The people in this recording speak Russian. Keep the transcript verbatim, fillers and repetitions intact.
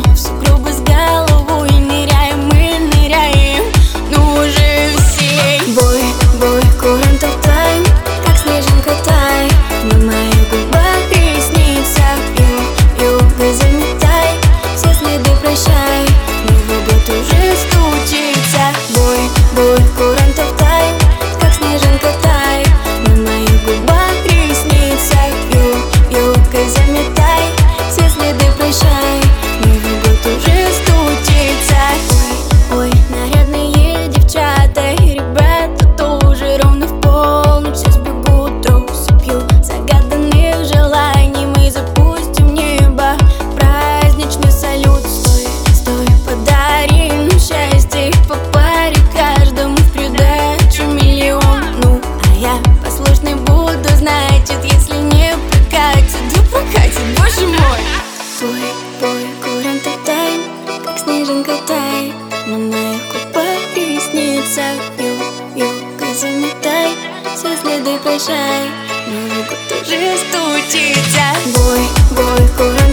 в сугробы с головой ныряем, мы ныряем, ну уже все. Бой, бой, курантов тайм, как снежинка тай, на моих губах ресница. Ю, юго заметай, все следы прощай, Новый год уже стучится. Бой, бой, курантов тайм, как снежинка тай, на моих губах ресница. Ю, юго заметай, все следы прощай, Новый год уже стучится. Ой, ой, нарядные девчата и ребята тоже ровно в полночь все сбегут, росы пьют загаданных желаний. Мы запустим в небо праздничный салют. Стой, стой, подари нам счастье по паре, каждому в придачу миллион. Ну, а я послушный буду, значит, если не прокатит, да прокатит, боже мой. Бой, бой, курантов тайм, как снежинка тай, на моих губах ресница. Ю, юго заметай, все следы прощай, Новый год уже стучится. Бой, бой, курантов